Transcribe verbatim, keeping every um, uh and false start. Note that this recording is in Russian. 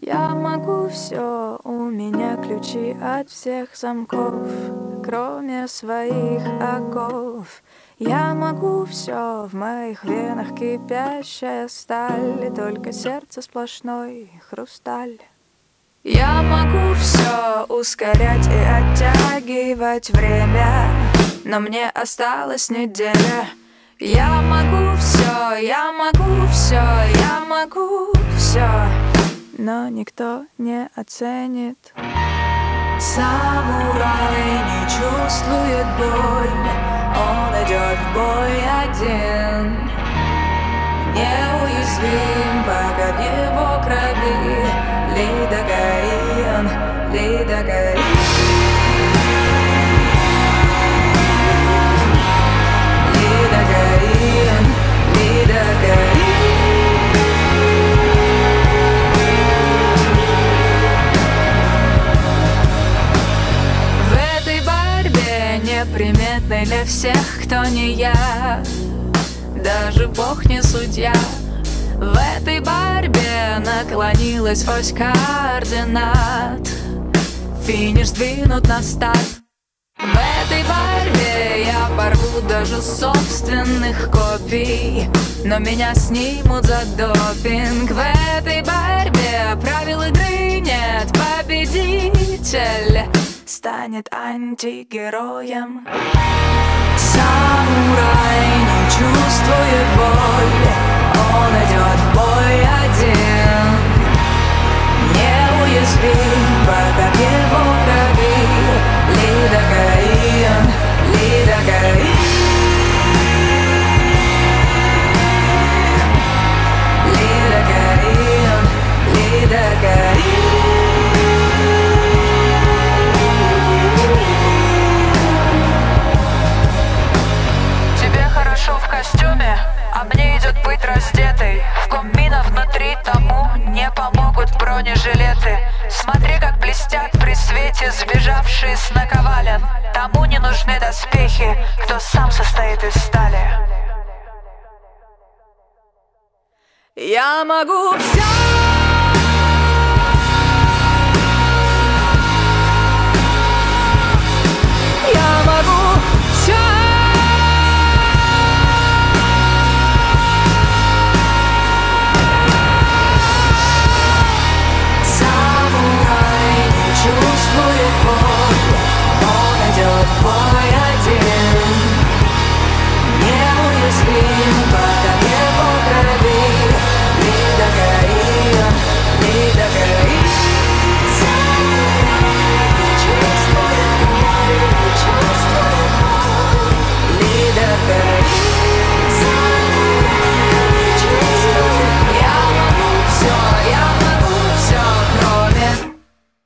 Я могу все, у меня ключи от всех замков, кроме своих оков. Я могу все, в моих венах кипящая сталь, и только сердце сплошной хрусталь. Я могу все ускорять и оттягивать время, но мне осталась неделя. Я могу все, я могу все, я могу все, но никто не оценит. Самурай не чувствует боль, он идет в бой один. Неуязвим, пока в его крови лидокаин, лидокаин. Лидокаин, лидокаин. В этой борьбе, неприметной для всех, кто не я, даже Бог не судья. В этой борьбе наклонилась ось координат, финиш сдвинут на старт. В этой борьбе я порву даже собственных копий, но меня снимут за допинг. В этой борьбе правил игры нет, победитель станет антигероем. Самурай не чувствует боль, он идет в бой один. Неуязвим, пока в его крови лидокаин, лидокаин. Лидокаин, лидокаин. В костюме, а мне идет быть раздетой. В ком мина внутри, тому не помогут бронежилеты. Смотри, как блестят при свете сбежавшие с наковален. Тому не нужны доспехи, кто сам состоит из стали. Я могу все.